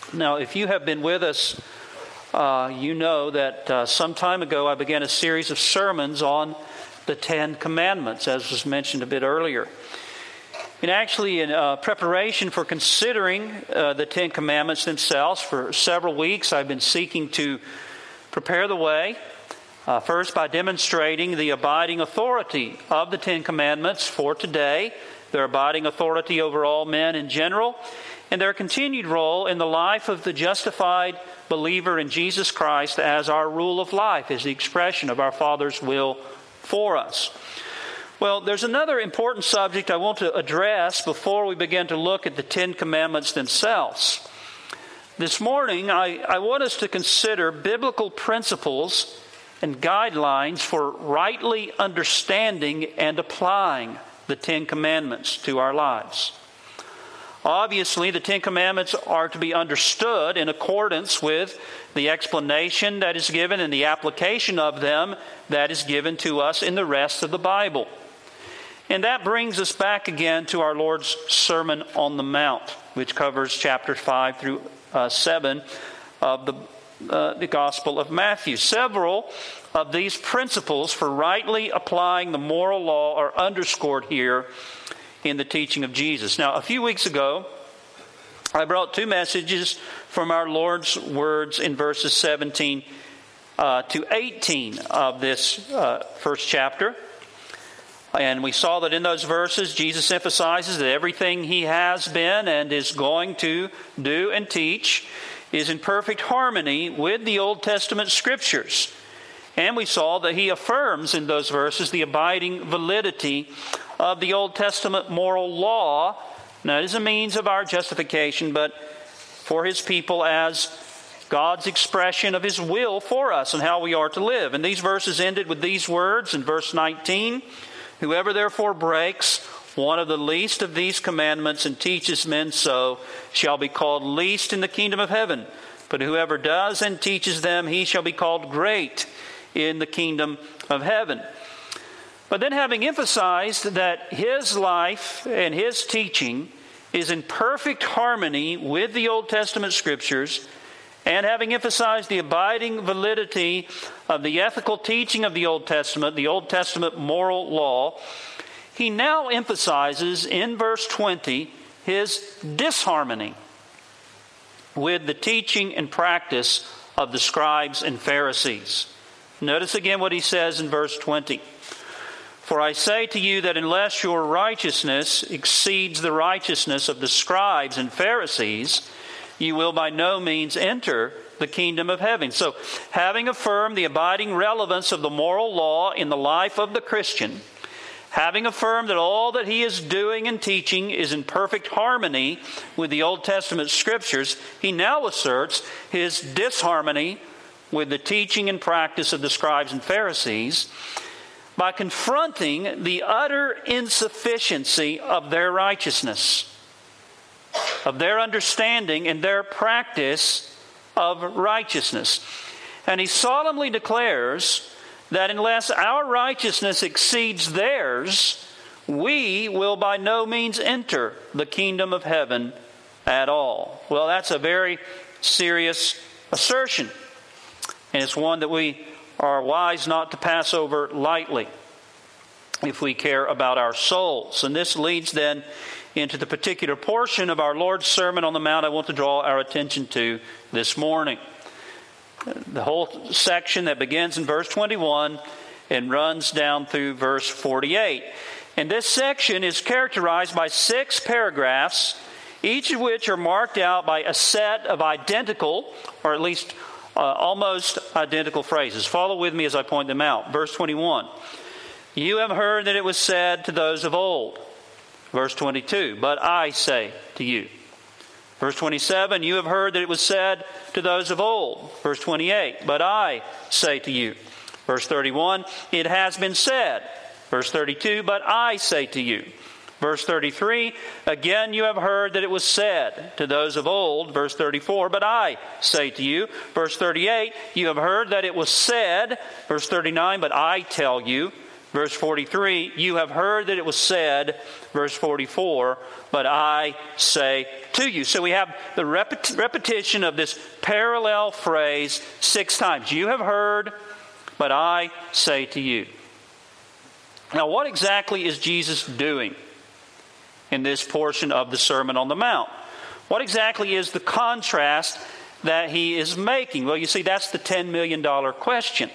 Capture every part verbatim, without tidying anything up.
Now, if you have been with us, uh, you know that uh, some time ago I began a series of sermons on the Ten Commandments, as was mentioned a bit earlier. And actually, in uh, preparation for considering uh, the Ten Commandments themselves, for several weeks I've been seeking to prepare the way, uh, first by demonstrating the abiding authority of the Ten Commandments for today, their abiding authority over all men in general, and their continued role in the life of the justified believer in Jesus Christ as our rule of life, as the expression of our Father's will for us. Well, there's another important subject I want to address before we begin to look at the Ten Commandments themselves. This morning, I, I want us to consider biblical principles and guidelines for rightly understanding and applying the Ten Commandments to our lives. Obviously, the Ten Commandments are to be understood in accordance with the explanation that is given and the application of them that is given to us in the rest of the Bible. And that brings us back again to our Lord's Sermon on the Mount, which covers chapters five through uh, seven of the, uh, the Gospel of Matthew. Several of these principles for rightly applying the moral law are underscored here in the teaching of Jesus. Now, a few weeks ago, I brought two messages from our Lord's words in verses seventeen uh, to eighteen of this uh, first chapter. And we saw that in those verses, Jesus emphasizes that everything He has been and is going to do and teach is in perfect harmony with the Old Testament Scriptures. And we saw that He affirms in those verses the abiding validity of the Old Testament moral law, not as a means of our justification, but for His people as God's expression of His will for us and how we are to live. And these verses ended with these words in verse nineteen, "Whoever therefore breaks one of the least of these commandments and teaches men so shall be called least in the kingdom of heaven. But whoever does and teaches them, he shall be called great in the kingdom of heaven." But then, having emphasized that His life and His teaching is in perfect harmony with the Old Testament Scriptures, and having emphasized the abiding validity of the ethical teaching of the Old Testament, the Old Testament moral law, He now emphasizes in verse twenty His disharmony with the teaching and practice of the scribes and Pharisees. Notice again what He says in verse twenty. "For I say to you that unless your righteousness exceeds the righteousness of the scribes and Pharisees, you will by no means enter the kingdom of heaven." So, having affirmed the abiding relevance of the moral law in the life of the Christian, having affirmed that all that he is doing and teaching is in perfect harmony with the Old Testament Scriptures, he now asserts his disharmony with the teaching and practice of the scribes and Pharisees by confronting the utter insufficiency of their righteousness, of their understanding and their practice of righteousness. And he solemnly declares that unless our righteousness exceeds theirs, we will by no means enter the kingdom of heaven at all. Well, that's a very serious assertion. And it's one that we are wise not to pass over lightly if we care about our souls. And this leads then into the particular portion of our Lord's Sermon on the Mount I want to draw our attention to this morning. The whole section that begins in verse twenty-one and runs down through verse forty-eight. And this section is characterized by six paragraphs, each of which are marked out by a set of identical, or at least uh, almost identical phrases. Follow with me as I point them out. Verse twenty-one. "You have heard that it was said to those of old." Verse twenty-two, "But I say to you." Verse twenty-seven, "You have heard that it was said to those of old." Verse twenty-eight, "But I say to you." Verse thirty-one, "It has been said." Verse thirty-two, "But I say to you." Verse thirty-three, "Again you have heard that it was said to those of old." Verse thirty-four, "But I say to you." Verse thirty-eight, "You have heard that it was said." Verse thirty-nine, "But I tell you." Verse forty-three, you have heard that it was said, verse forty-four, but I say to you. So we have the repet- repetition of this parallel phrase six times. You have heard, but I say to you. Now, what exactly is Jesus doing in this portion of the Sermon on the Mount? What exactly is the contrast that he is making? Well, you see, that's the ten million dollars question.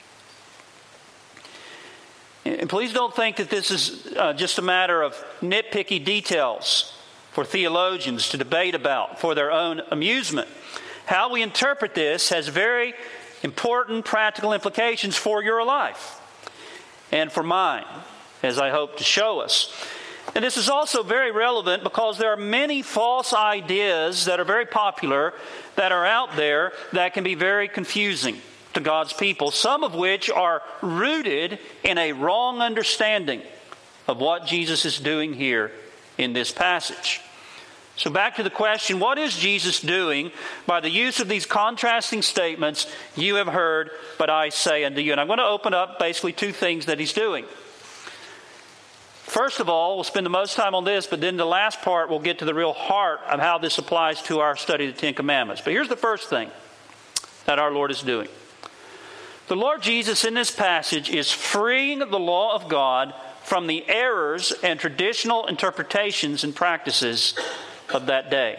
And please don't think that this is uh, just a matter of nitpicky details for theologians to debate about for their own amusement. How we interpret this has very important practical implications for your life and for mine, as I hope to show us. And this is also very relevant because there are many false ideas that are very popular that are out there that can be very confusing to God's people, some of which are rooted in a wrong understanding of what Jesus is doing here in this passage. So back to the question, what is Jesus doing by the use of these contrasting statements, you have heard, but I say unto you? And I'm going to open up basically two things that he's doing. First of all, we'll spend the most time on this, but then the last part we'll get to the real heart of how this applies to our study of the Ten Commandments. But here's the first thing that our Lord is doing. The Lord Jesus in this passage is freeing the law of God from the errors and traditional interpretations and practices of that day.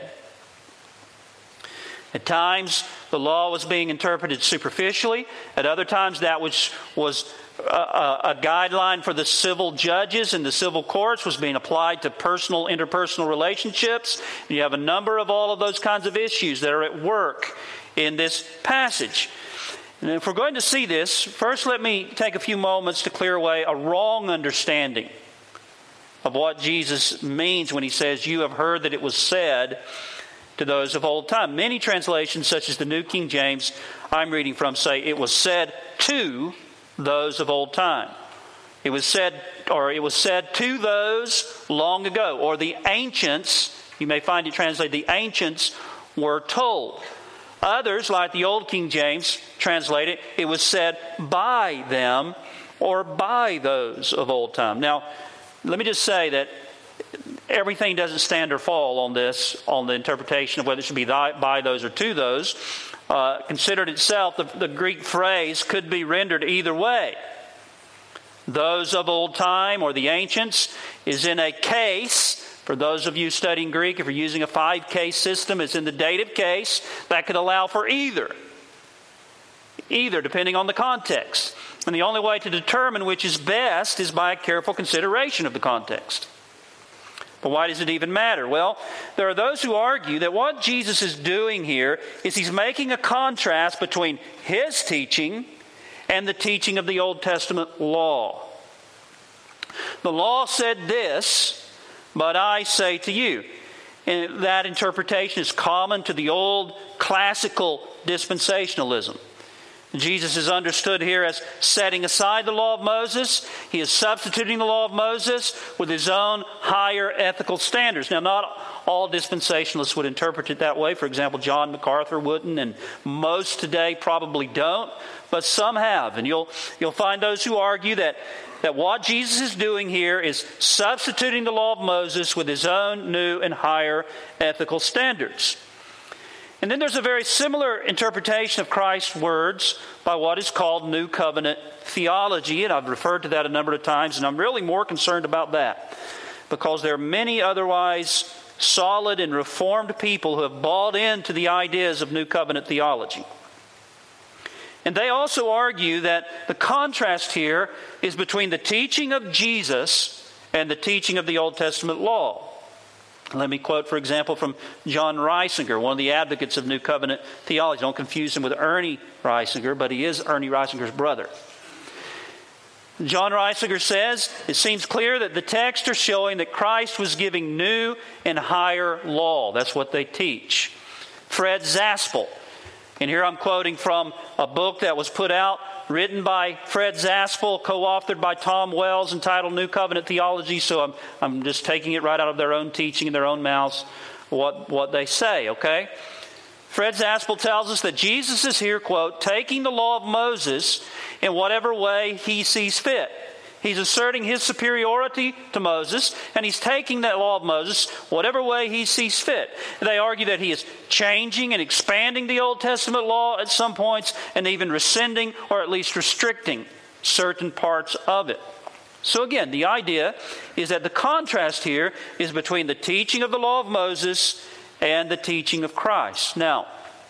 At times, the law was being interpreted superficially. At other times, that which was a, a, a guideline for the civil judges and the civil courts was being applied to personal, interpersonal relationships. And you have a number of all of those kinds of issues that are at work in this passage. And if we're going to see this, first let me take a few moments to clear away a wrong understanding of what Jesus means when he says, you have heard that it was said to those of old time. Many translations, such as the New King James I'm reading from, say it was said to those of old time. It was said, or it was said to those long ago, or the ancients, you may find it translated, the ancients were told. Others, like the Old King James, translate it, it was said by them or by those of old time. Now, let me just say that everything doesn't stand or fall on this, on the interpretation of whether it should be by those or to those. Uh, considered itself, the, the Greek phrase could be rendered either way. Those of old time or the ancients is in a case. For those of you studying Greek, if you're using a five-case system, it's in the dative case. That could allow for either. Either, depending on the context. And the only way to determine which is best is by a careful consideration of the context. But why does it even matter? Well, there are those who argue that what Jesus is doing here is he's making a contrast between his teaching and the teaching of the Old Testament law. The law said this, but I say to you. And that interpretation is common to the old classical dispensationalism. Jesus is understood here as setting aside the law of Moses. He is substituting the law of Moses with his own higher ethical standards. Now, not all dispensationalists would interpret it that way. For example, John MacArthur wouldn't, and most today probably don't, but some have. And you'll you'll find those who argue that that what Jesus is doing here is substituting the law of Moses with his own new and higher ethical standards. And then there's a very similar interpretation of Christ's words by what is called New Covenant theology, and I've referred to that a number of times, and I'm really more concerned about that because there are many otherwise solid and reformed people who have bought into the ideas of New Covenant theology. And they also argue that the contrast here is between the teaching of Jesus and the teaching of the Old Testament law. Let me quote, for example, from John Reisinger, one of the advocates of New Covenant theology. Don't confuse him with Ernie Reisinger, but he is Ernie Reisinger's brother. John Reisinger says, it seems clear that the texts are showing that Christ was giving new and higher law. That's what they teach. Fred Zaspel. And here I'm quoting from a book that was put out, written by Fred Zaspel, co-authored by Tom Wells, entitled New Covenant Theology. So I'm, I'm just taking it right out of their own teaching in their own mouths, what, what they say, okay? Fred Zaspel tells us that Jesus is here, quote, taking the law of Moses in whatever way he sees fit. He's asserting his superiority to Moses, and he's taking that law of Moses whatever way he sees fit. They argue that he is changing and expanding the Old Testament law at some points, and even rescinding or at least restricting certain parts of it. So again, the idea is that the contrast here is between the teaching of the law of Moses and the teaching of Christ. Now,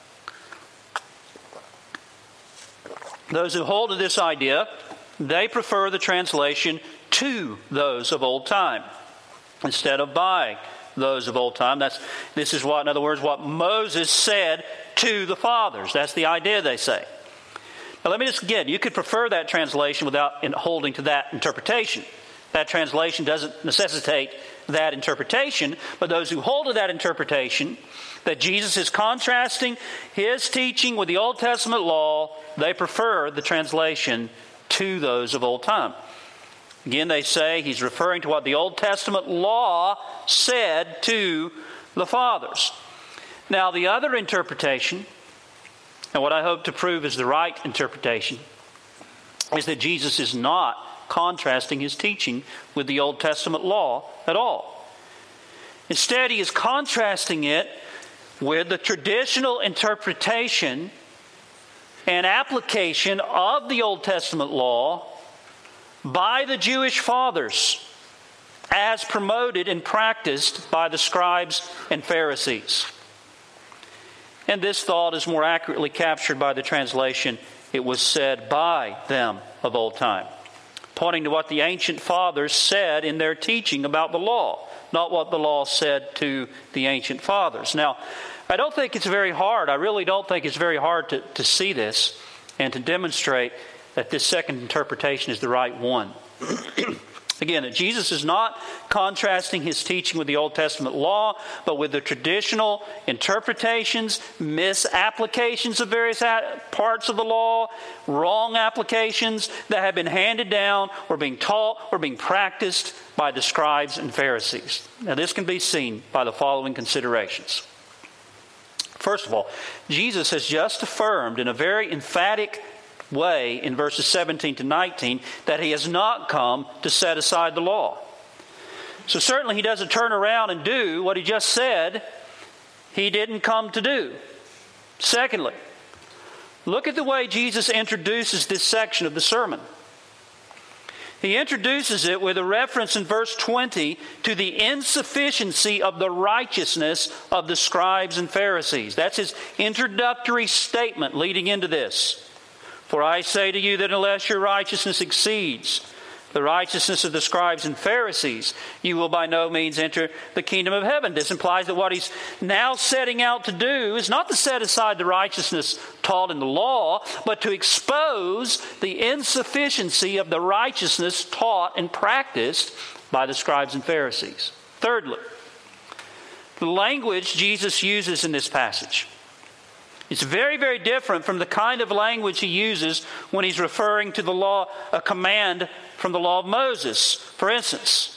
those who hold to this idea, they prefer the translation to those of old time instead of by those of old time. That's this is what, in other words, what Moses said to the fathers. That's the idea, they say. Now let me just again, you could prefer that translation without holding to that interpretation. That translation doesn't necessitate that interpretation, but those who hold to that interpretation, that Jesus is contrasting his teaching with the Old Testament law, they prefer the translation to those of old time. Again, they say he's referring to what the Old Testament law said to the fathers. Now, the other interpretation, and what I hope to prove is the right interpretation, is that Jesus is not contrasting his teaching with the Old Testament law at all. Instead, he is contrasting it with the traditional interpretation and application of the Old Testament law by the Jewish fathers as promoted and practiced by the scribes and Pharisees. And this thought is more accurately captured by the translation, "It was said by them of old time," pointing to what the ancient fathers said in their teaching about the law, not what the law said to the ancient fathers. Now, I don't think it's very hard, I really don't think it's very hard to, to see this and to demonstrate that this second interpretation is the right one. Again, that Jesus is not contrasting his teaching with the Old Testament law, but with the traditional interpretations, misapplications of various parts of the law, wrong applications that have been handed down or being taught or being practiced by the scribes and Pharisees. Now, this can be seen by the following considerations. First of all, Jesus has just affirmed in a very emphatic way in verses seventeen to nineteen that he has not come to set aside the law. So certainly he doesn't turn around and do what he just said he didn't come to do. Secondly, look at the way Jesus introduces this section of the sermon. He introduces it with a reference in verse twenty to the insufficiency of the righteousness of the scribes and Pharisees. That's his introductory statement leading into this. "For I say to you that unless your righteousness exceeds the righteousness of the scribes and Pharisees, you will by no means enter the kingdom of heaven." This implies that what he's now setting out to do is not to set aside the righteousness taught in the law, but to expose the insufficiency of the righteousness taught and practiced by the scribes and Pharisees. Thirdly, the language Jesus uses in this passage. It's very, very different from the kind of language he uses when he's referring to the law, a command from the law of Moses. For instance,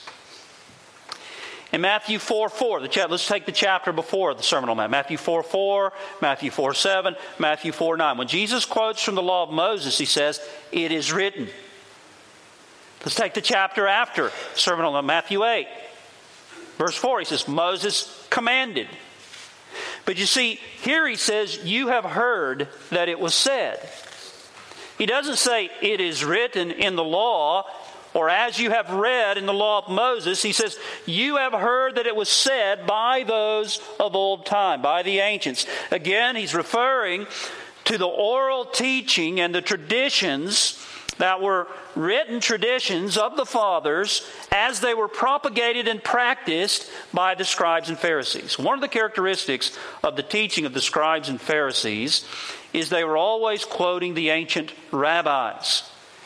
in Matthew four four, the chapter, let's take the chapter before the Sermon on the Mount. Matthew four four, Matthew four seven, Matthew four nine. When Jesus quotes from the law of Moses, he says, "It is written." Let's take the chapter after Sermon on the Mount, Matthew eight. Verse four, he says, "Moses commanded." But you see, here he says, "You have heard that it was said." He doesn't say, "It is written in the law," or "as you have read in the law of Moses." He says, "You have heard that it was said by those of old time," by the ancients. Again, he's referring to the oral teaching and the traditions that were written traditions of the fathers as they were propagated and practiced by the scribes and Pharisees. One of the characteristics of the teaching of the scribes and Pharisees is they were always quoting the ancient rabbis.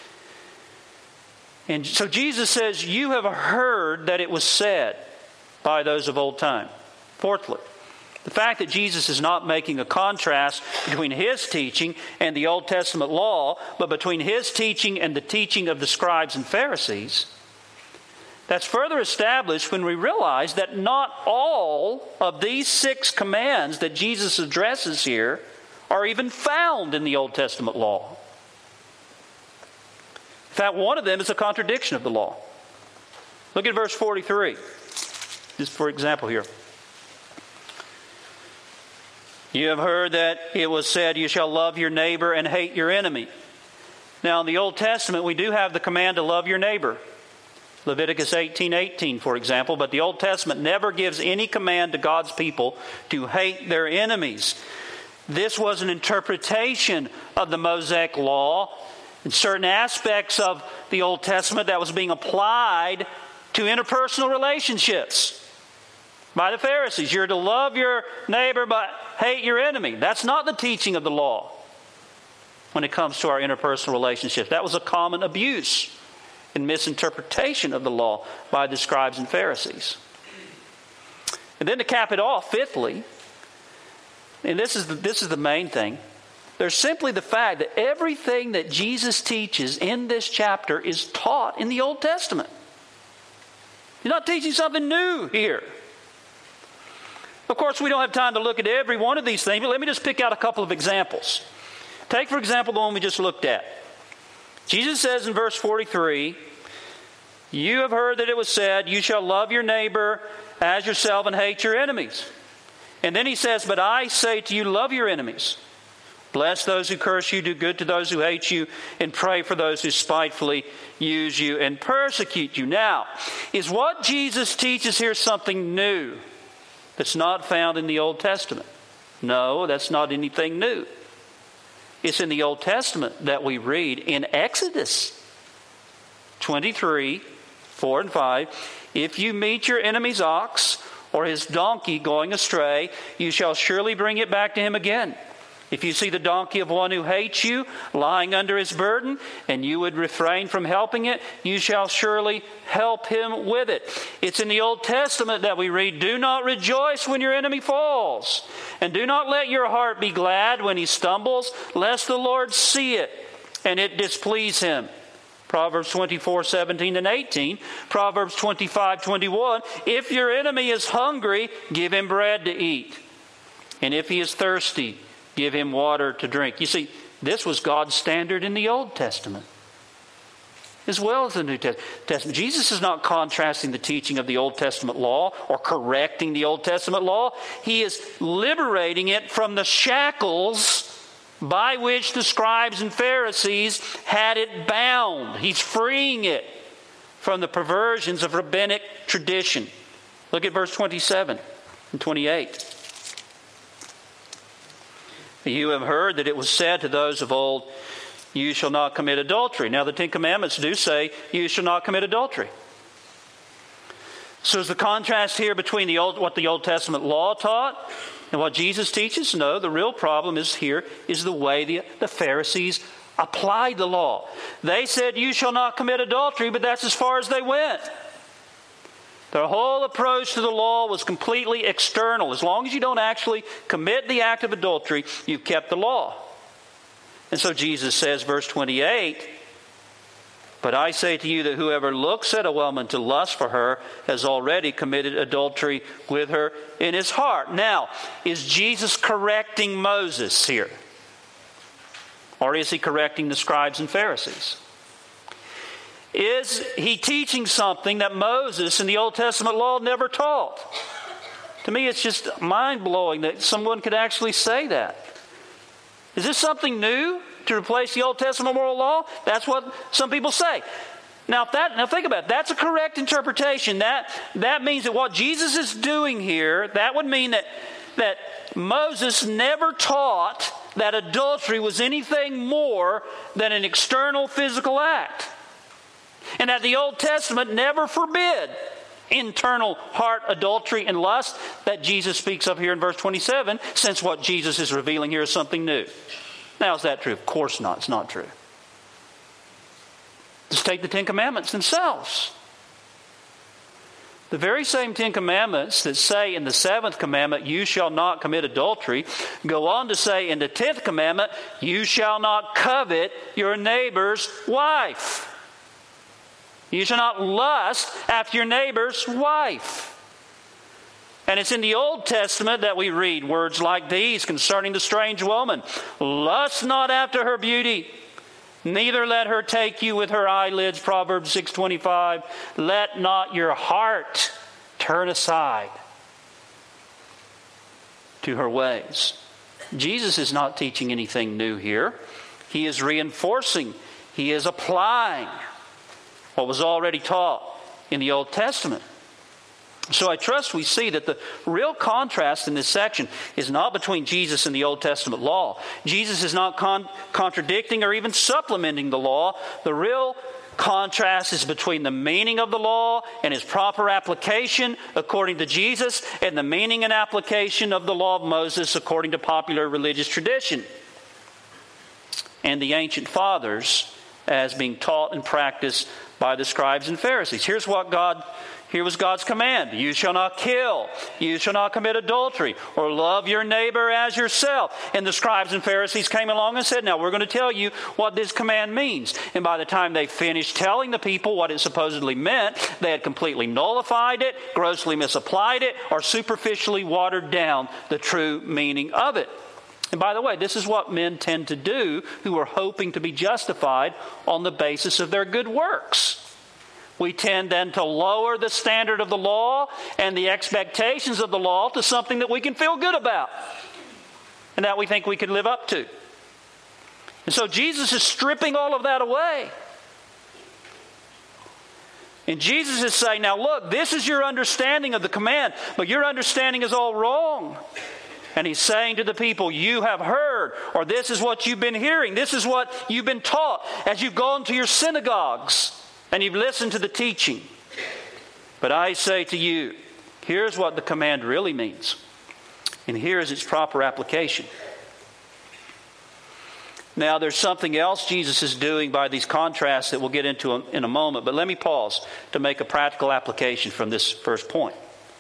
And so Jesus says, "You have heard that it was said by those of old time." Fourthly, the fact that Jesus is not making a contrast between his teaching and the Old Testament law, but between his teaching and the teaching of the scribes and Pharisees, that's further established when we realize that not all of these six commands that Jesus addresses here are even found in the Old Testament law. In fact, one of them is a contradiction of the law. Look at verse forty-three. Just for example here. You have heard that it was said, you shall love your neighbor and hate your enemy. Now, in the Old Testament, we do have the command to love your neighbor. Leviticus eighteen eighteen, for example. But the Old Testament never gives any command to God's people to hate their enemies. This was an interpretation of the Mosaic law in certain aspects of the Old Testament that was being applied to interpersonal relationships by the Pharisees. You're to love your neighbor but hate your enemy. That's not the teaching of the law when it comes to our interpersonal relationships. That was a common abuse and misinterpretation of the law by the scribes and Pharisees. And then to cap it off, fifthly, and this is the, this is the main thing, there's simply the fact that everything that Jesus teaches in this chapter is taught in the Old Testament. He's not teaching something new here. Of course, we don't have time to look at every one of these things, but let me just pick out a couple of examples. Take, for example, the one we just looked at. Jesus says in verse forty-three, you have heard that it was said, you shall love your neighbor as yourself and hate your enemies. And then he says, but I say to you, love your enemies. Bless those who curse you, do good to those who hate you, and pray for those who spitefully use you and persecute you. Now, is what Jesus teaches here something new that's not found in the Old Testament? No, that's not anything new. It's in the Old Testament that we read in Exodus twenty-three, four and five. If you meet your enemy's ox or his donkey going astray, you shall surely bring it back to him again. If you see the donkey of one who hates you lying under his burden, and you would refrain from helping it, you shall surely help him with it. It's in the Old Testament that we read, do not rejoice when your enemy falls, and do not let your heart be glad when he stumbles, lest the Lord see it and it displease him. Proverbs twenty-four, seventeen and eighteen. Proverbs twenty-five, twenty-one. If your enemy is hungry, give him bread to eat. And if he is thirsty, give him water to drink. You see, this was God's standard in the Old Testament as well as the New Testament. Jesus is not contrasting the teaching of the Old Testament law or correcting the Old Testament law. He is liberating it from the shackles by which the scribes and Pharisees had it bound. He's freeing it from the perversions of rabbinic tradition. Look at verse twenty-seven and twenty-eight. You have heard that it was said to those of old, you shall not commit adultery. Now the Ten Commandments do say, you shall not commit adultery. So is the contrast here between the old, what the Old Testament law taught and what Jesus teaches? No, the real problem is here is the way the, the Pharisees applied the law. They said, you shall not commit adultery, but that's as far as they went. Their whole approach to the law was completely external. As long as you don't actually commit the act of adultery, you've kept the law. And so Jesus says, verse twenty-eight, but I say to you that whoever looks at a woman to lust for her has already committed adultery with her in his heart. Now, is Jesus correcting Moses here? Or is he correcting the scribes and Pharisees? Is he teaching something that Moses in the Old Testament law never taught? To me, it's just mind-blowing that someone could actually say that. Is this something new to replace the Old Testament moral law? That's what some people say. Now, if that, now think about it. That's a correct interpretation. That, that means that what Jesus is doing here, that would mean that, that Moses never taught that adultery was anything more than an external physical act. And that the Old Testament never forbid internal heart adultery and lust that Jesus speaks of here in verse twenty-seven, since what Jesus is revealing here is something new. Now, is that true? Of course not. It's not true. Just take the Ten Commandments themselves. The very same Ten Commandments that say in the seventh commandment, you shall not commit adultery, go on to say in the tenth commandment, you shall not covet your neighbor's wife. You shall not lust after your neighbor's wife. And it's in the Old Testament that we read words like these concerning the strange woman. Lust not after her beauty, Neither let her take you with her eyelids, Proverbs six twenty-five. Let not your heart turn aside to her ways. Jesus is not teaching anything new here. He is reinforcing, he is applying what was already taught in the Old Testament. So I trust we see that the real contrast in this section is not between Jesus and the Old Testament law. Jesus is not con- contradicting or even supplementing the law. The real contrast is between the meaning of the law and its proper application according to Jesus, and the meaning and application of the law of Moses according to popular religious tradition and the ancient fathers as being taught and practiced by the scribes and Pharisees. Here's what God Here was God's command. You shall not kill. You shall not commit adultery, or love your neighbor as yourself. And the scribes and Pharisees came along and said, now we're going to tell you what this command means. And by the time they finished telling the people what it supposedly meant, they had completely nullified it, grossly misapplied it, or superficially watered down the true meaning of it. And by the way, this is what men tend to do who are hoping to be justified on the basis of their good works. We tend then to lower the standard of the law and the expectations of the law to something that we can feel good about and that we think we can live up to. And so Jesus is stripping all of that away. And Jesus is saying, now look, this is your understanding of the command, but your understanding is all wrong. And he's saying to the people, you have heard, or this is what you've been hearing, this is what you've been taught as you've gone to your synagogues and you've listened to the teaching. But I say to you, here's what the command really means. And here is its proper application. Now, there's something else Jesus is doing by these contrasts that we'll get into in a moment. But let me pause to make a practical application from this first point.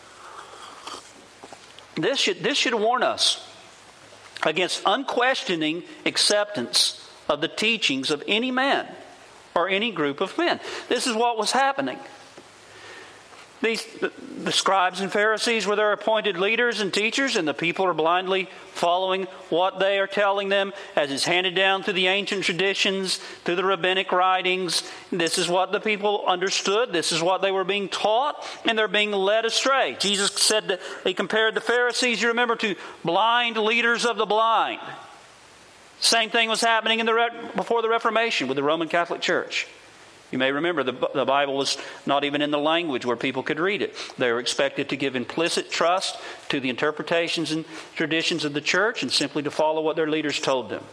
This should, this should warn us against unquestioning acceptance of the teachings of any man or any group of men. This is what was happening. These, the, the scribes and Pharisees were their appointed leaders and teachers, and the people are blindly following what they are telling them as is handed down through the ancient traditions, through the rabbinic writings. This is what the people understood. This is what they were being taught, and they're being led astray. Jesus said that he compared the Pharisees, you remember, to blind leaders of the blind. Same thing was happening in the before the Reformation with the Roman Catholic Church. You may remember the, the Bible was not even in the language where people could read it. They were expected to give implicit trust to the interpretations and traditions of the church and simply to follow what their leaders told them.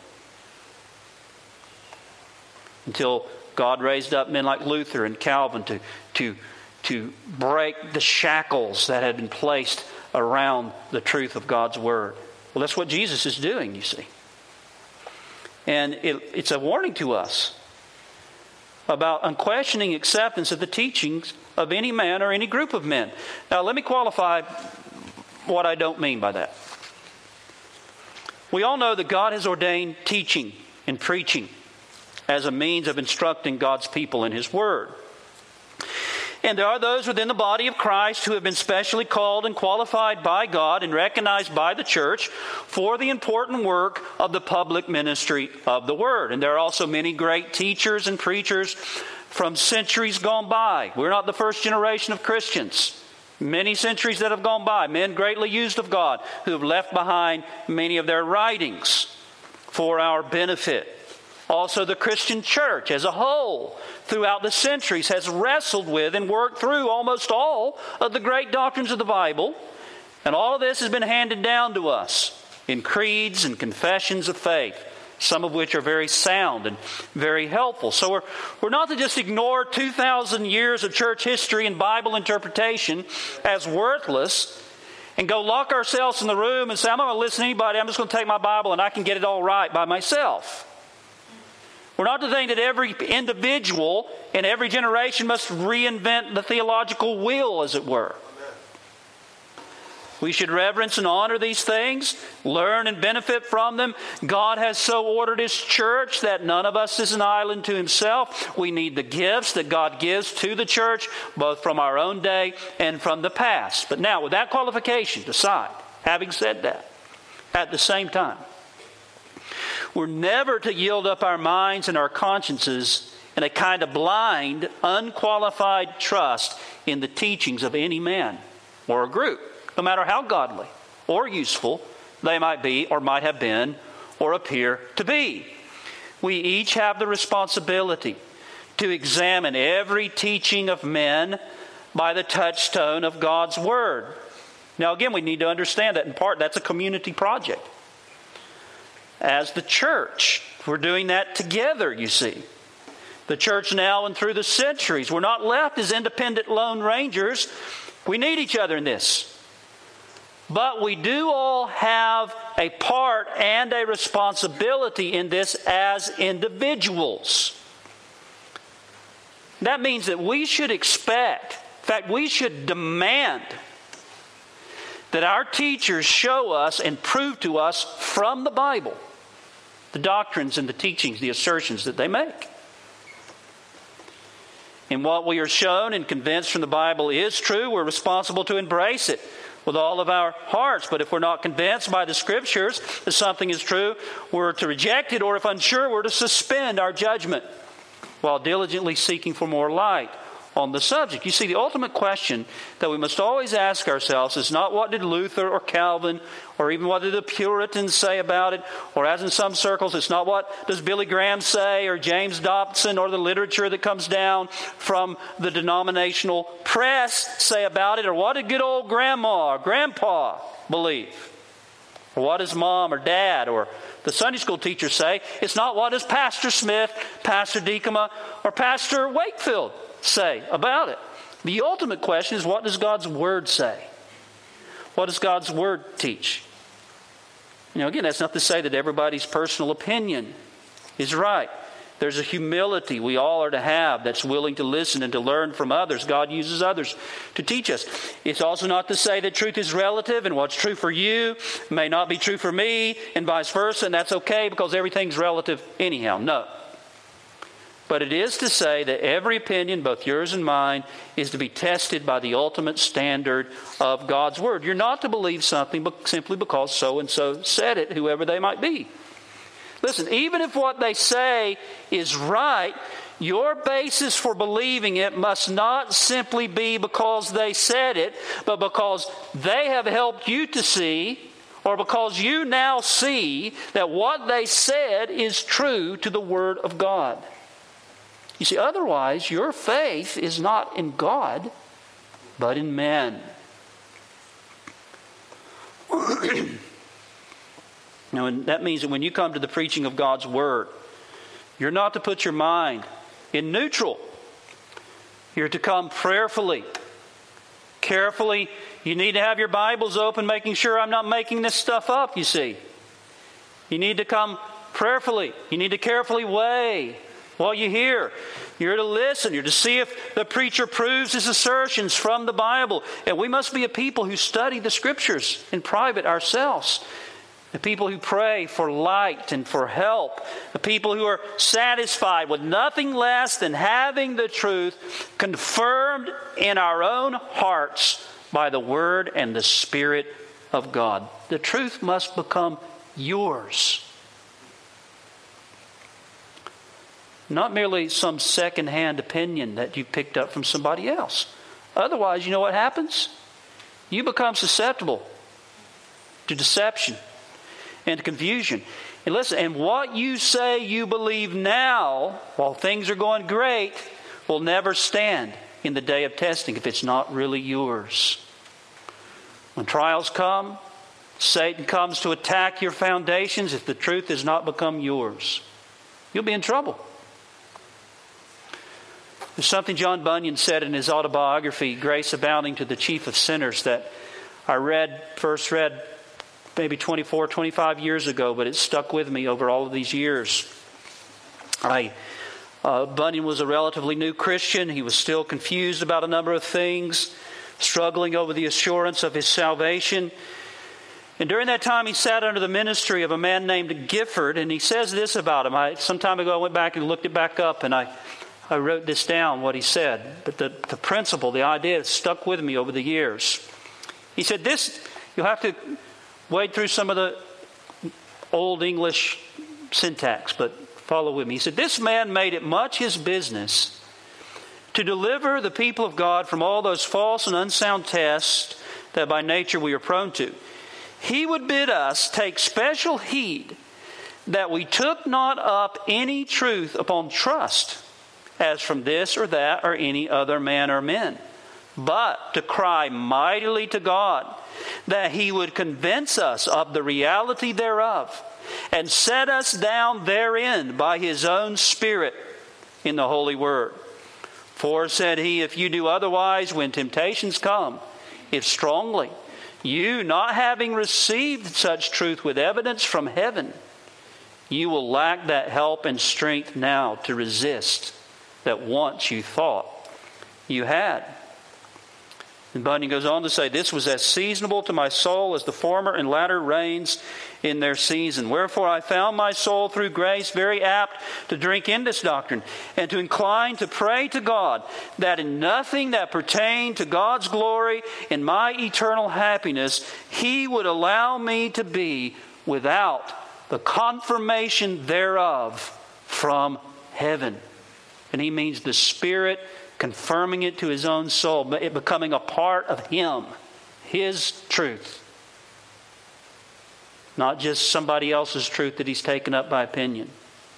Until God raised up men like Luther and Calvin to, to, to break the shackles that had been placed around the truth of God's Word. Well, that's what Jesus is doing, you see. And it, it's a warning to us about unquestioning acceptance of the teachings of any man or any group of men. Now, let me qualify what I don't mean by that. We all know that God has ordained teaching and preaching as a means of instructing God's people in His Word. And there are those within the body of Christ who have been specially called and qualified by God and recognized by the church for the important work of the public ministry of the Word. And there are also many great teachers and preachers from centuries gone by. We're not the first generation of Christians. Many centuries that have gone by, men greatly used of God who have left behind many of their writings for our benefit. Also, the Christian church as a whole throughout the centuries has wrestled with and worked through almost all of the great doctrines of the Bible. And all of this has been handed down to us in creeds and confessions of faith, some of which are very sound and very helpful. So we're, we're not to just ignore two thousand years of church history and Bible interpretation as worthless and go lock ourselves in the room and say, I'm not going to listen to anybody. I'm just going to take my Bible and I can get it all right by myself. We're not to think that every individual in every generation must reinvent the theological wheel, as it were. We should reverence and honor these things, learn and benefit from them. God has so ordered His church that none of us is an island to himself. We need the gifts that God gives to the church, both from our own day and from the past. But now, with that qualification aside, having said that, at the same time, We're never to yield up our minds and our consciences in a kind of blind, unqualified trust in the teachings of any man or a group, no matter how godly or useful they might be or might have been or appear to be. We each have the responsibility to examine every teaching of men by the touchstone of God's Word. Now again, we need to understand that in part that's a community project. As the church, we're doing that together, you see. The church now and through the centuries, we're not left as independent lone rangers. We need each other in this. But we do all have a part and a responsibility in this as individuals. That means that we should expect, in fact, we should demand that our teachers show us and prove to us from the Bible the doctrines and the teachings, the assertions that they make. And what we are shown and convinced from the Bible is true, we're responsible to embrace it with all of our hearts. But if we're not convinced by the Scriptures that something is true, we're to reject it, or if unsure, we're to suspend our judgment while diligently seeking for more light on the subject. You see, the ultimate question that we must always ask ourselves is not what did Luther or Calvin or even what did the Puritans say about it, or as in some circles, it's not what does Billy Graham say or James Dobson or the literature that comes down from the denominational press say about it, or what did good old grandma or grandpa believe, or what does mom or dad or the Sunday school teacher say. It's not what does Pastor Smith, Pastor Deekema, or Pastor Wakefield say about it. The ultimate question is, what does God's Word say? What does God's Word teach? You know, again, that's not to say that everybody's personal opinion is right. There's a humility we all are to have that's willing to listen and to learn from others. God uses others to teach us. It's also not to say that truth is relative and what's true for you may not be true for me and vice versa, and that's okay because everything's relative anyhow. No. But it is to say that every opinion, both yours and mine, is to be tested by the ultimate standard of God's Word. You're not to believe something simply because so-and-so said it, whoever they might be. Listen, even if what they say is right, your basis for believing it must not simply be because they said it, but because they have helped you to see, or because you now see that what they said is true to the Word of God. You see, otherwise, your faith is not in God, but in men. Now, and that means that when you come to the preaching of God's Word, you're not to put your mind in neutral. You're to come prayerfully, carefully. You need to have your Bibles open, making sure I'm not making this stuff up, you see. You need to come prayerfully. You need to carefully weigh what you hear. You're to listen. You're to see if the preacher proves his assertions from the Bible. And we must be a people who study the Scriptures in private ourselves. The people who pray for light and for help. The people who are satisfied with nothing less than having the truth confirmed in our own hearts by the Word and the Spirit of God. The truth must become yours. Not merely some second-hand opinion that you picked up from somebody else. Otherwise, you know what happens? You become susceptible to deception and confusion. And listen, and what you say you believe now, while things are going great, will never stand in the day of testing if it's not really yours. When trials come, Satan comes to attack your foundations. If the truth has not become yours, you'll be in trouble. There's something John Bunyan said in his autobiography, Grace Abounding to the Chief of Sinners, that I read, first read maybe twenty-four, twenty-five years ago, but it stuck with me over all of these years. I, uh, Bunyan was a relatively new Christian. He was still confused about a number of things, struggling over the assurance of his salvation. And during that time, he sat under the ministry of a man named Gifford, and he says this about him. I, some time ago, I went back and looked it back up, and I I wrote this down, what he said. But the, the principle, the idea stuck with me over the years. He said this, you'll have to wade through some of the old English syntax, but follow with me. He said, this man made it much his business to deliver the people of God from all those false and unsound tests that by nature we are prone to. He would bid us take special heed that we took not up any truth upon trust, as from this or that or any other man or men, but to cry mightily to God, that He would convince us of the reality thereof, and set us down therein by His own Spirit in the Holy Word. For, said he, if you do otherwise, when temptations come, if strongly, you not having received such truth with evidence from heaven, you will lack that help and strength now to resist that once you thought you had. And Bunyan goes on to say, this was as seasonable to my soul as the former and latter rains in their season. Wherefore I found my soul through grace very apt to drink in this doctrine, and to incline to pray to God, that in nothing that pertained to God's glory and my eternal happiness, He would allow me to be without the confirmation thereof from heaven. And he means the Spirit confirming it to His own soul, it becoming a part of Him, His truth. Not just somebody else's truth that He's taken up by opinion.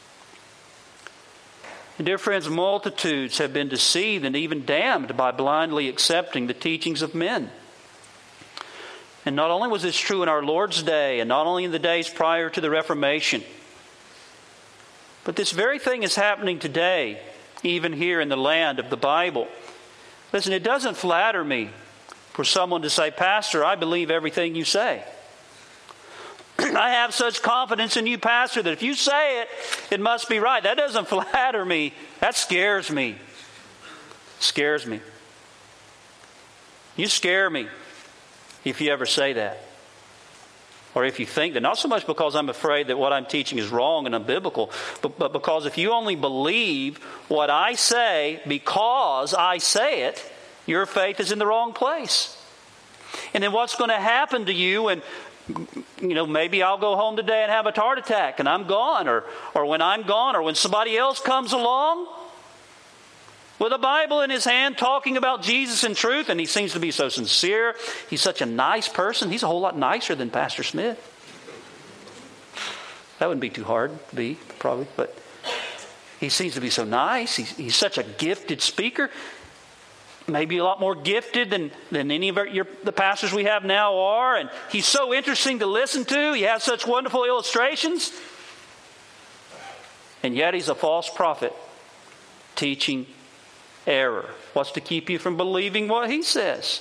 And dear friends, multitudes have been deceived and even damned by blindly accepting the teachings of men. And not only was this true in our Lord's day, and not only in the days prior to the Reformation, but this very thing is happening today, even here in the land of the Bible. Listen, it doesn't flatter me for someone to say, Pastor, I believe everything you say. I have such confidence in you, Pastor, that if you say it, it must be right. That doesn't flatter me. That scares me. Scares me. You scare me if you ever say that. Or if you think that. Not so much because I'm afraid that what I'm teaching is wrong and unbiblical, but, but because if you only believe what I say because I say it, your faith is in the wrong place. And then what's going to happen to you when, you know, maybe I'll go home today and have a heart attack and I'm gone, or, or when I'm gone, or when somebody else comes along with a Bible in his hand talking about Jesus and truth, and he seems to be so sincere. He's such a nice person. He's a whole lot nicer than Pastor Smith. That wouldn't be too hard to be, probably, but he seems to be so nice. He's, he's such a gifted speaker. Maybe a lot more gifted than, than any of our, your, the pastors we have now are. And he's so interesting to listen to. He has such wonderful illustrations. And yet he's a false prophet teaching error. What's to keep you from believing what he says?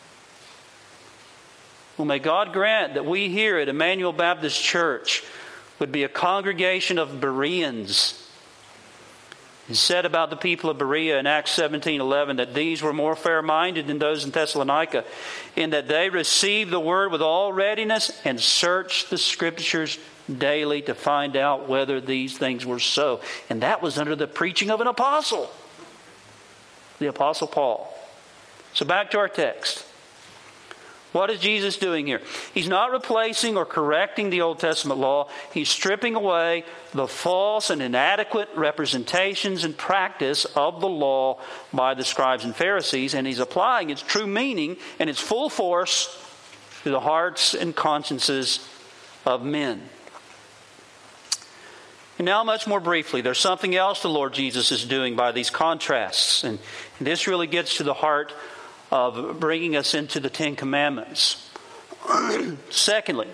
Well, may God grant that we here at Emmanuel Baptist Church would be a congregation of Bereans. It said about the people of Berea in Acts seventeen eleven that these were more fair-minded than those in Thessalonica, in that they received the word with all readiness and searched the Scriptures daily to find out whether these things were so. And that was under the preaching of an apostle, the Apostle Paul. So back to our text. What is Jesus doing here? He's not replacing or correcting the Old Testament law. He's stripping away the false and inadequate representations and practice of the law by the scribes and Pharisees, and he's applying its true meaning and its full force to the hearts and consciences of men. And now, much more briefly, there's something else the Lord Jesus is doing by these contrasts. And this really gets to the heart of bringing us into the Ten Commandments. Secondly,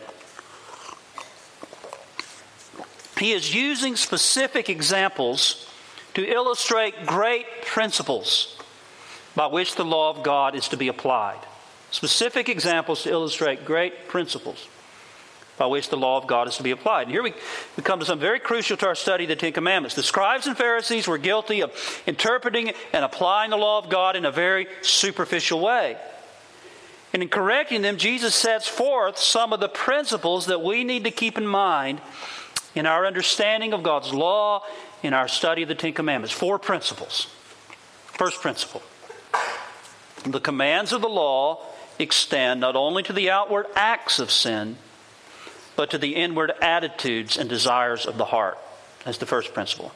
He is using specific examples to illustrate great principles by which the law of God is to be applied. Specific examples to illustrate great principles by which the law of God is to be applied. And here we, we come to something very crucial to our study of the Ten Commandments. The scribes and Pharisees were guilty of interpreting and applying the law of God in a very superficial way. And in correcting them, Jesus sets forth some of the principles that we need to keep in mind in our understanding of God's law, in our study of the Ten Commandments. Four principles. First principle. The commands of the law extend not only to the outward acts of sin, but to the inward attitudes and desires of the heart. That's the first principle.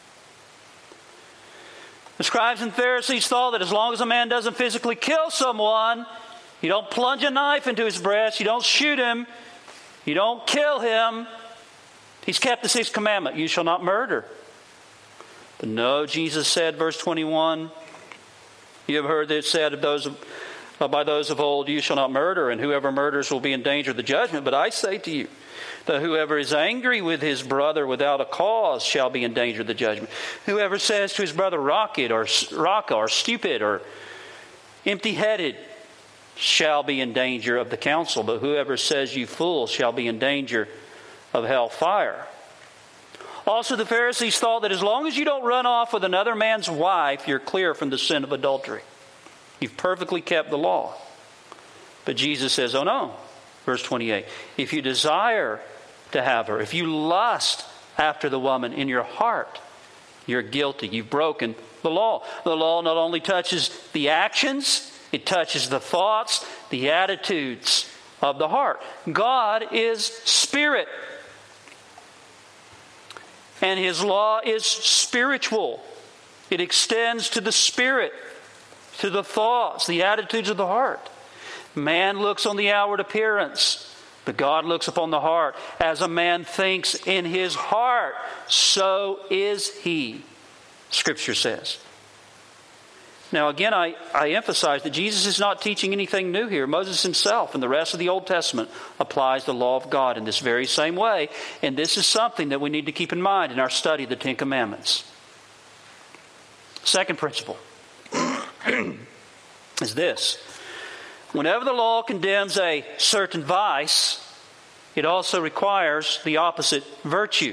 The scribes and Pharisees thought that as long as a man doesn't physically kill someone, you don't plunge a knife into his breast, you don't shoot him, you don't kill him, he's kept the sixth commandment, you shall not murder. But no, Jesus said, verse twenty-one, you have heard it said of those uh, by those of old, you shall not murder, and whoever murders will be in danger of the judgment. But I say to you, that whoever is angry with his brother without a cause shall be in danger of the judgment. Whoever says to his brother, rocket or raka or stupid or empty-headed shall be in danger of the council. But whoever says you fool shall be in danger of hell fire. Also the Pharisees thought that as long as you don't run off with another man's wife, you're clear from the sin of adultery. You've perfectly kept the law. But Jesus says, oh no. Verse twenty-eight, if you desire to have her, if you lust after the woman in your heart, you're guilty. You've broken the law. The law not only touches the actions, it touches the thoughts, the attitudes of the heart. God is spirit. And His law is spiritual. It extends to the spirit, to the thoughts, the attitudes of the heart. Man looks on the outward appearance, but God looks upon the heart. As a man thinks in his heart, so is he, Scripture says. Now again, I, I emphasize that Jesus is not teaching anything new here. Moses himself and the rest of the Old Testament applies the law of God in this very same way. And this is something that we need to keep in mind in our study of the Ten Commandments. Second principle is this. Whenever the law condemns a certain vice, it also requires the opposite virtue.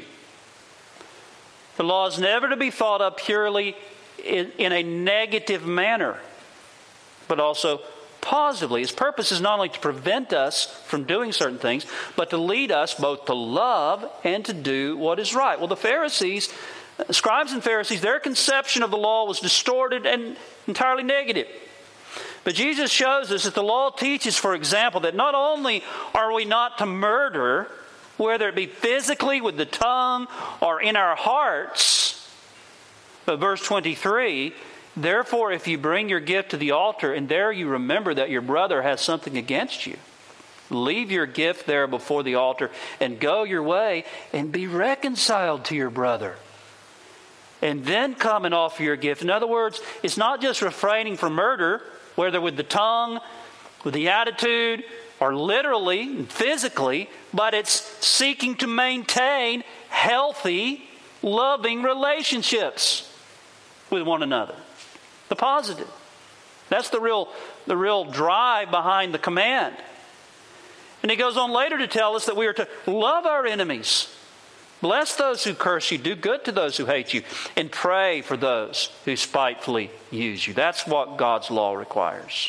The law is never to be thought of purely in, in a negative manner, but also positively. Its purpose is not only to prevent us from doing certain things, but to lead us both to love and to do what is right. Well, the Pharisees, scribes and Pharisees, their conception of the law was distorted and entirely negative. But Jesus shows us that the law teaches, for example, that not only are we not to murder, whether it be physically with the tongue or in our hearts, but verse twenty-three, therefore if you bring your gift to the altar and there you remember that your brother has something against you, leave your gift there before the altar and go your way and be reconciled to your brother. And then come and offer your gift. In other words, it's not just refraining from murder, whether with the tongue, with the attitude, or literally and physically, but it's seeking to maintain healthy, loving relationships with one another. The positive. That's the real, the real drive behind the command. And he goes on later to tell us that we are to love our enemies. Bless those who curse you. Do good to those who hate you. And pray for those who spitefully use you. That's what God's law requires.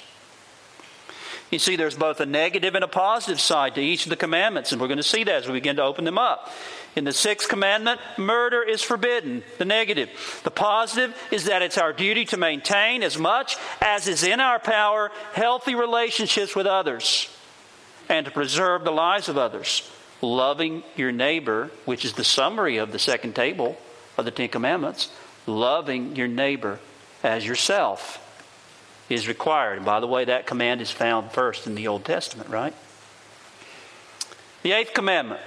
You see, there's both a negative and a positive side to each of the commandments. And we're going to see that as we begin to open them up. In the sixth commandment, murder is forbidden. The negative. The positive is that it's our duty to maintain as much as is in our power healthy relationships with others. And to preserve the lives of others. Loving your neighbor, which is the summary of the second table of the Ten Commandments, loving your neighbor as yourself is required. And by the way, that command is found first in the Old Testament, right? The eighth commandment,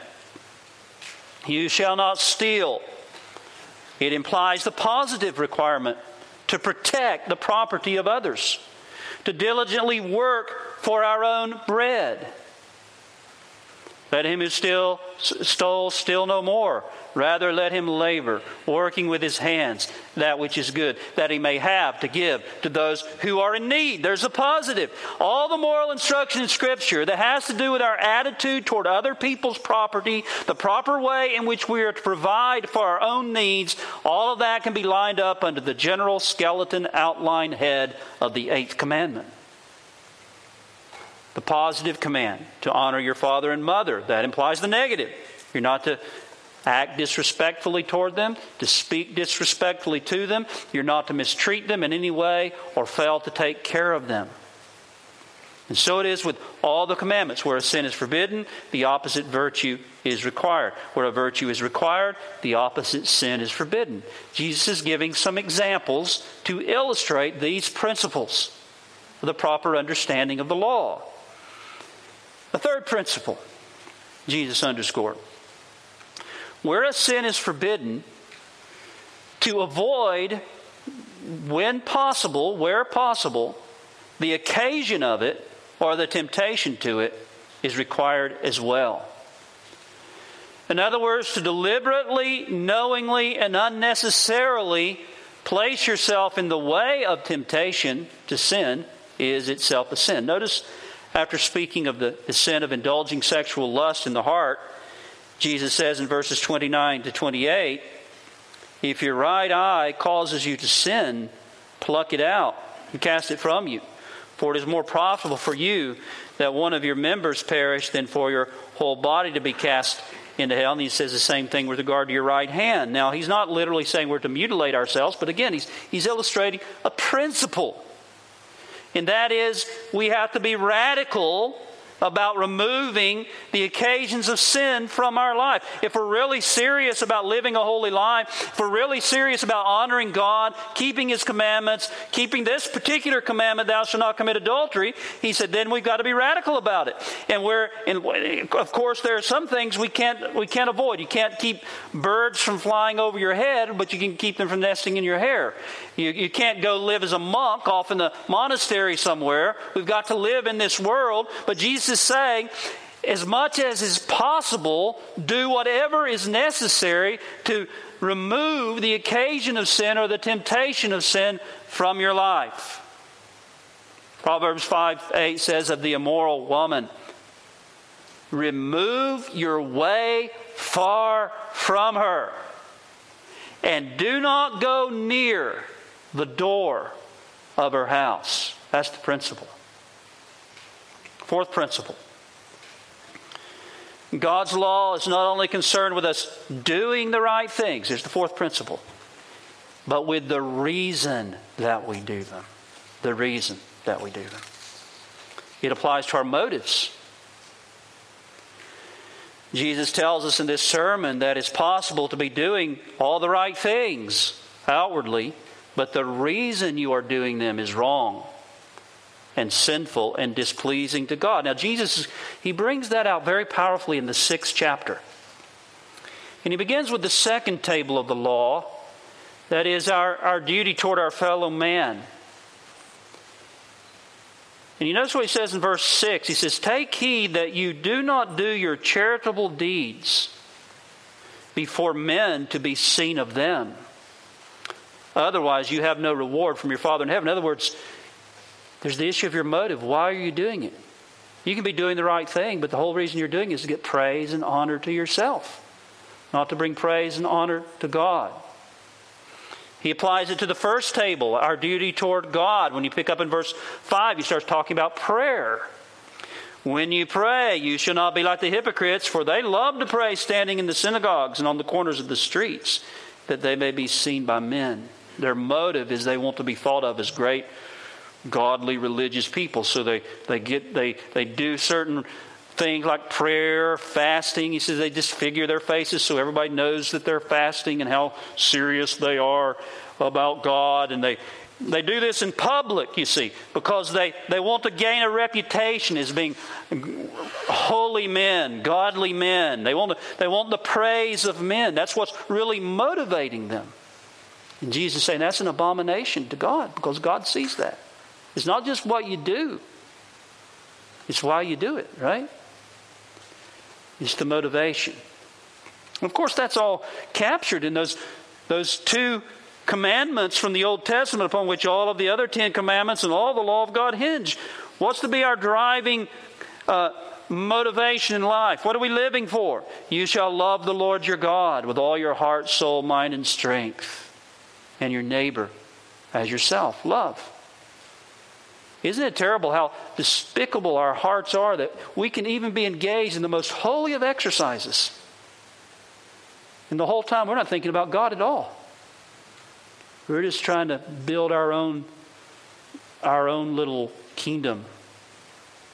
you shall not steal. It implies the positive requirement to protect the property of others, to diligently work for our own bread. Let him who still stole steal no more. Rather, let him labor, working with his hands, that which is good, that he may have to give to those who are in need. There's a positive. All the moral instruction in Scripture that has to do with our attitude toward other people's property, the proper way in which we are to provide for our own needs, all of that can be lined up under the general skeleton outline head of the eighth commandment. The positive command to honor your father and mother. That implies the negative. You're not to act disrespectfully toward them, to speak disrespectfully to them. You're not to mistreat them in any way or fail to take care of them. And so it is with all the commandments. Where a sin is forbidden, the opposite virtue is required. Where a virtue is required, the opposite sin is forbidden. Jesus is giving some examples to illustrate these principles of the proper understanding of the law. A third principle, Jesus underscored. Where a sin is forbidden, to avoid, when possible, where possible, the occasion of it or the temptation to it is required as well. In other words, to deliberately, knowingly, and unnecessarily place yourself in the way of temptation to sin is itself a sin. Notice, after speaking of the, the sin of indulging sexual lust in the heart, Jesus says in verses twenty-nine to twenty-eight, if your right eye causes you to sin, pluck it out and cast it from you. For it is more profitable for you that one of your members perish than for your whole body to be cast into hell. And he says the same thing with regard to your right hand. Now, he's not literally saying we're to mutilate ourselves, but again, he's, he's illustrating a principle. And that is, we have to be radical about removing the occasions of sin from our life. If we're really serious about living a holy life, if we're really serious about honoring God, keeping His commandments, keeping this particular commandment, thou shalt not commit adultery, he said, then we've got to be radical about it. And we're, and of course, there are some things we can't we can't avoid. You can't keep birds from flying over your head, but you can keep them from nesting in your hair. You, you can't go live as a monk off in the monastery somewhere. We've got to live in this world, but Jesus is saying, as much as is possible, do whatever is necessary to remove the occasion of sin or the temptation of sin from your life. Proverbs five eight says of the immoral woman, remove your way far from her, and do not go near the door of her house. That's the principle. Fourth principle. God's law is not only concerned with us doing the right things, here's the fourth principle, but with the reason that we do them. The reason that we do them. It applies to our motives. Jesus tells us in this sermon that it's possible to be doing all the right things outwardly, but the reason you are doing them is wrong and sinful and displeasing to God. Now Jesus, he brings that out very powerfully in the sixth chapter. And he begins with the second table of the law, that is our, our duty toward our fellow man. And you notice what he says in verse six. He says, take heed that you do not do your charitable deeds before men to be seen of them. Otherwise you have no reward from your Father in heaven. In other words, there's the issue of your motive. Why are you doing it? You can be doing the right thing, but the whole reason you're doing it is to get praise and honor to yourself, not to bring praise and honor to God. He applies it to the first table, our duty toward God. When you pick up in verse five, he starts talking about prayer. When you pray, you shall not be like the hypocrites, for they love to pray standing in the synagogues and on the corners of the streets, that they may be seen by men. Their motive is they want to be thought of as great, godly, religious people. So they, they get they they do certain things like prayer, fasting. He says they disfigure their faces so everybody knows that they're fasting and how serious they are about God. And they they do this in public, you see, because they, they want to gain a reputation as being holy men, godly men. They want to, they want the praise of men. That's what's really motivating them. And Jesus is saying that's an abomination to God, because God sees that. It's not just what you do. It's why you do it, right? It's the motivation. Of course, that's all captured in those, those two commandments from the Old Testament upon which all of the other Ten Commandments and all the law of God hinge. What's to be our driving uh, motivation in life? What are we living for? You shall love the Lord your God with all your heart, soul, mind, and strength, and your neighbor as yourself. Love. Isn't it terrible how despicable our hearts are that we can even be engaged in the most holy of exercises, and the whole time we're not thinking about God at all. We're just trying to build our own our own little kingdom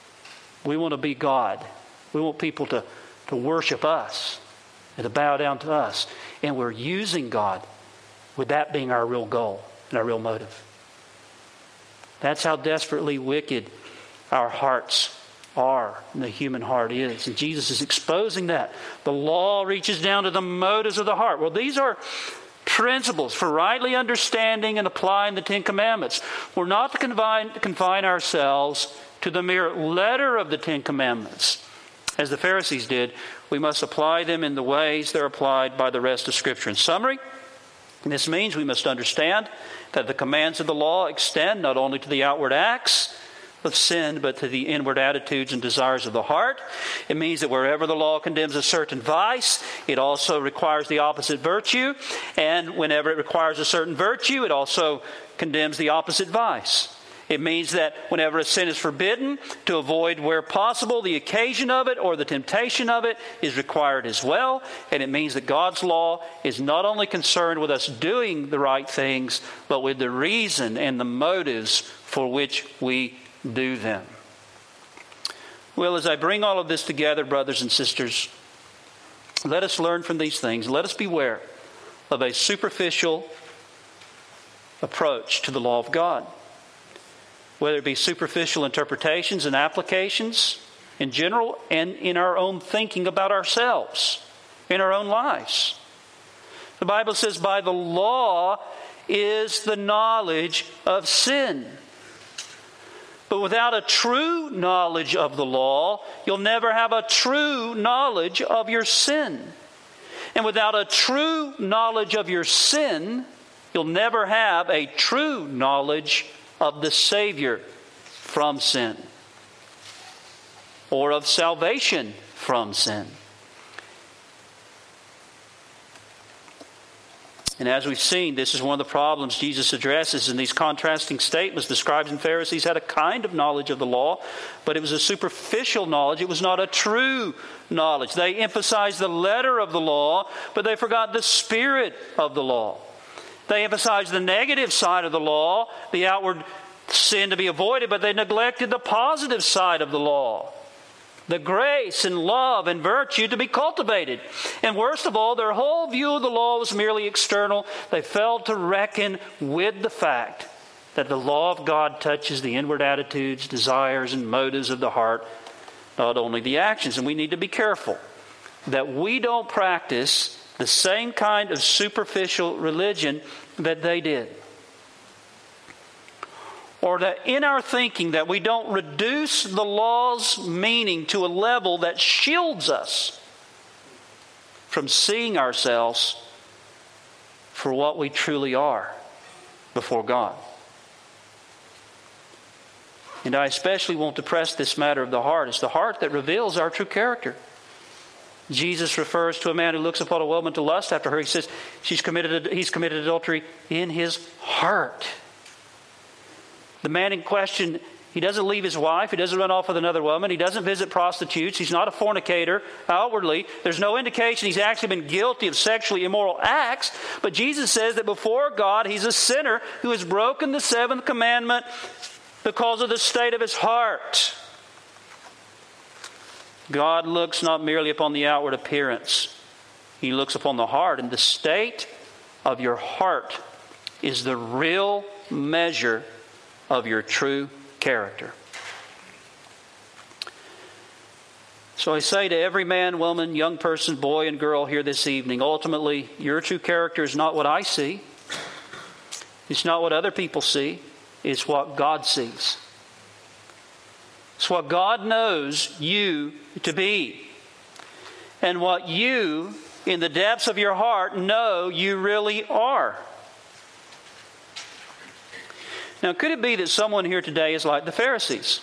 We want to be God. We want people to, to worship us and to bow down to us. And we're using God with that being our real goal and our real motive. That's how desperately wicked our hearts are and the human heart is. And Jesus is exposing that. The law reaches down to the motives of the heart. Well, these are principles for rightly understanding and applying the Ten Commandments. We're not to confine, confine ourselves to the mere letter of the Ten Commandments, as the Pharisees did. We must apply them in the ways they're applied by the rest of Scripture. In summary, this means we must understand that the commands of the law extend not only to the outward acts of sin, but to the inward attitudes and desires of the heart. It means that wherever the law condemns a certain vice, it also requires the opposite virtue. And whenever it requires a certain virtue, it also condemns the opposite vice. It means that whenever a sin is forbidden, to avoid where possible the occasion of it or the temptation of it is required as well. And it means that God's law is not only concerned with us doing the right things, but with the reason and the motives for which we do them. Well, as I bring all of this together, brothers and sisters, let us learn from these things. Let us beware of a superficial approach to the law of God. Whether it be superficial interpretations and applications in general and in our own thinking about ourselves, in our own lives. The Bible says, by the law is the knowledge of sin. But without a true knowledge of the law, you'll never have a true knowledge of your sin. And without a true knowledge of your sin, you'll never have a true knowledge of the Savior from sin, or of salvation from sin. And as we've seen, this is one of the problems Jesus addresses in these contrasting statements. The scribes and Pharisees had a kind of knowledge of the law, but it was a superficial knowledge. It was not a true knowledge. They emphasized the letter of the law, but they forgot the spirit of the law. They emphasized the negative side of the law, the outward sin to be avoided, but they neglected the positive side of the law, the grace and love and virtue to be cultivated. And worst of all, their whole view of the law was merely external. They failed to reckon with the fact that the law of God touches the inward attitudes, desires, and motives of the heart, not only the actions. And we need to be careful that we don't practice the same kind of superficial religion that they did. Or that in our thinking that we don't reduce the law's meaning to a level that shields us from seeing ourselves for what we truly are before God. And I especially want to press this matter of the heart. It's the heart that reveals our true character. Jesus refers to a man who looks upon a woman to lust after her. He says she's committed, he's committed adultery in his heart. The man in question, he doesn't leave his wife. He doesn't run off with another woman. He doesn't visit prostitutes. He's not a fornicator outwardly. There's no indication he's actually been guilty of sexually immoral acts. But Jesus says that before God, he's a sinner who has broken the seventh commandment because of the state of his heart. God looks not merely upon the outward appearance. He looks upon the heart. And the state of your heart is the real measure of your true character. So I say to every man, woman, young person, boy, and girl here this evening, ultimately, your true character is not what I see. It's not what other people see. It's what God sees. It's what God knows you to be. And what you, in the depths of your heart, know you really are. Now, could it be that someone here today is like the Pharisees?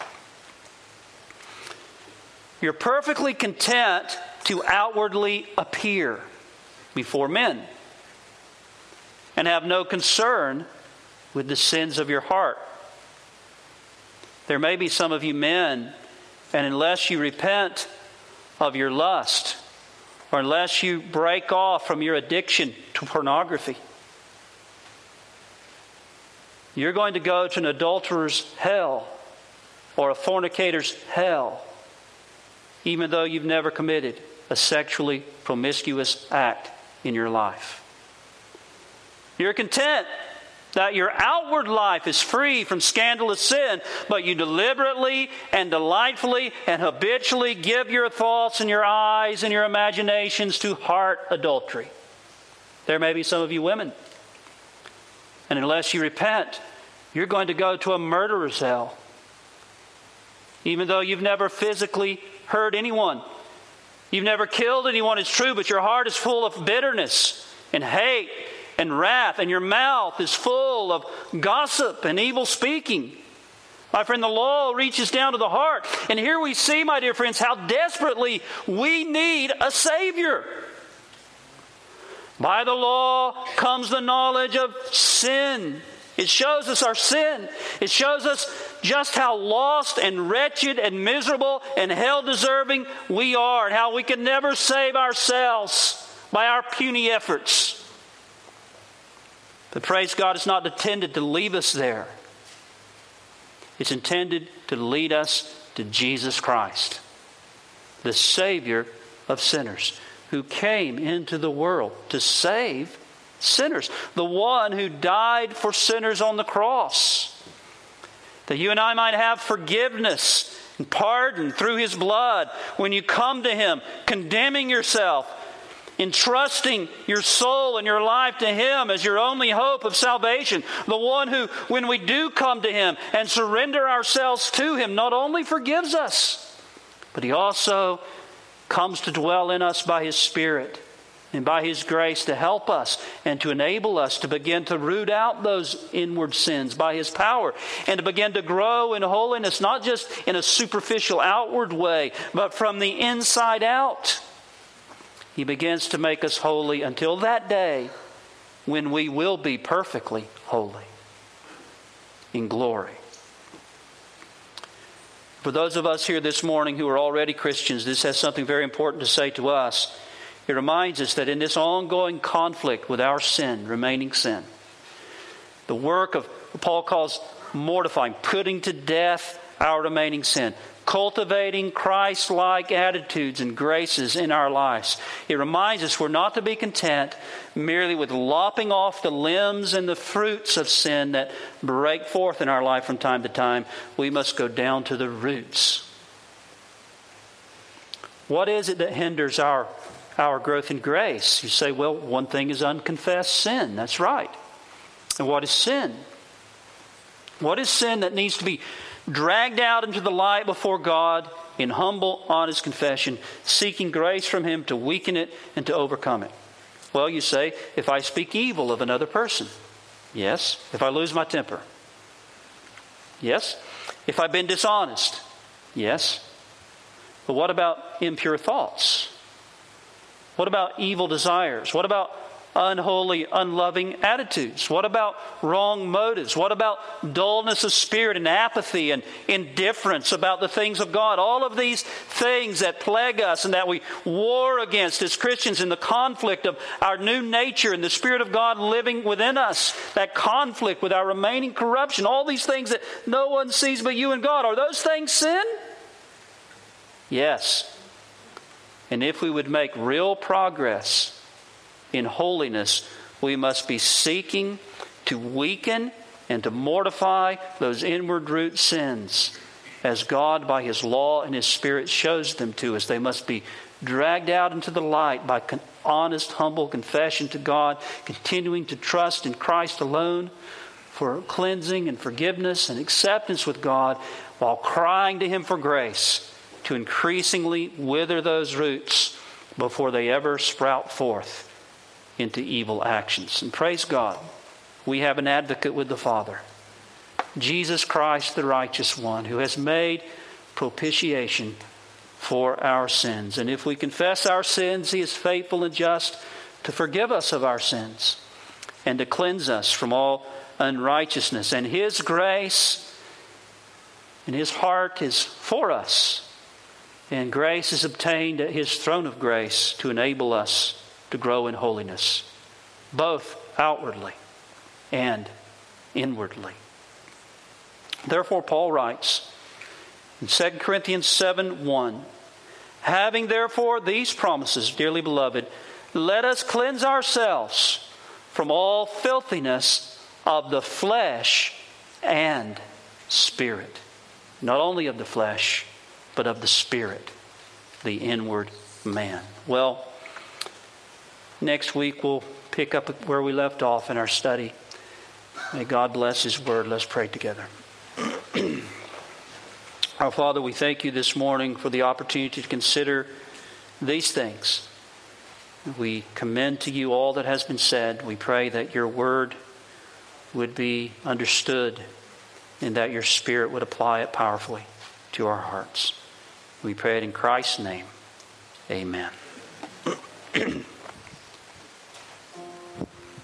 You're perfectly content to outwardly appear before men and have no concern with the sins of your heart. There may be some of you men, and unless you repent of your lust, or unless you break off from your addiction to pornography, you're going to go to an adulterer's hell or a fornicator's hell, even though you've never committed a sexually promiscuous act in your life. You're content that your outward life is free from scandalous sin, but you deliberately and delightfully and habitually give your thoughts and your eyes and your imaginations to heart adultery. There may be some of you women, and unless you repent, you're going to go to a murderer's hell. Even though you've never physically hurt anyone, you've never killed anyone, it's true, but your heart is full of bitterness and hate and wrath, and your mouth is full of gossip and evil speaking. My friend, the law reaches down to the heart. And here we see, my dear friends, how desperately we need a Savior. By the law comes the knowledge of sin. It shows us our sin. It shows us just how lost and wretched and miserable and hell-deserving we are, and how we can never save ourselves by our puny efforts. But praise God, it's not intended to leave us there. It's intended to lead us to Jesus Christ, the Savior of sinners, who came into the world to save sinners. The one who died for sinners on the cross, that you and I might have forgiveness and pardon through His blood when you come to Him, condemning yourself, entrusting your soul and your life to Him as your only hope of salvation. The one who, when we do come to Him and surrender ourselves to Him, not only forgives us, but He also comes to dwell in us by His Spirit and by His grace to help us and to enable us to begin to root out those inward sins by His power and to begin to grow in holiness, not just in a superficial outward way, but from the inside out. He begins to make us holy until that day when we will be perfectly holy in glory. For those of us here this morning who are already Christians, this has something very important to say to us. It reminds us that in this ongoing conflict with our sin, remaining sin, the work of what Paul calls mortifying, putting to death our remaining sin, cultivating Christ-like attitudes and graces in our lives. It reminds us we're not to be content merely with lopping off the limbs and the fruits of sin that break forth in our life from time to time. We must go down to the roots. What is it that hinders our, our growth in grace? You say, well, one thing is unconfessed sin. That's right. And what is sin? What is sin that needs to be dragged out into the light before God in humble, honest confession, seeking grace from Him to weaken it and to overcome it? Well, you say, if I speak evil of another person. Yes. If I lose my temper. Yes. If I've been dishonest. Yes. But what about impure thoughts? What about evil desires? What about unholy, unloving attitudes? What about wrong motives? What about dullness of spirit and apathy and indifference about the things of God? All of these things that plague us and that we war against as Christians in the conflict of our new nature and the Spirit of God living within us, that conflict with our remaining corruption, all these things that no one sees but you and God. Are those things sin? Yes. And if we would make real progress in holiness, we must be seeking to weaken and to mortify those inward root sins as God by His law and His Spirit shows them to us. They must be dragged out into the light by con- honest, humble confession to God, continuing to trust in Christ alone for cleansing and forgiveness and acceptance with God, while crying to Him for grace to increasingly wither those roots before they ever sprout forth into evil actions. And praise God, we have an advocate with the Father, Jesus Christ, the righteous one, who has made propitiation for our sins. And if we confess our sins, He is faithful and just to forgive us of our sins and to cleanse us from all unrighteousness. And His grace and His heart is for us. And grace is obtained at His throne of grace to enable us to grow in holiness, both outwardly and inwardly. Therefore, Paul writes In Second Corinthians seven one, having therefore these promises, dearly beloved, let us cleanse ourselves from all filthiness of the flesh and spirit. Not only of the flesh, but of the spirit, the inward man. Well, next week we'll pick up where we left off in our study. May God bless His Word. Let's pray together. Our Father, we thank You this morning for the opportunity to consider these things. We commend to You all that has been said. We pray that Your Word would be understood and that Your Spirit would apply it powerfully to our hearts. We pray it in Christ's name. Amen.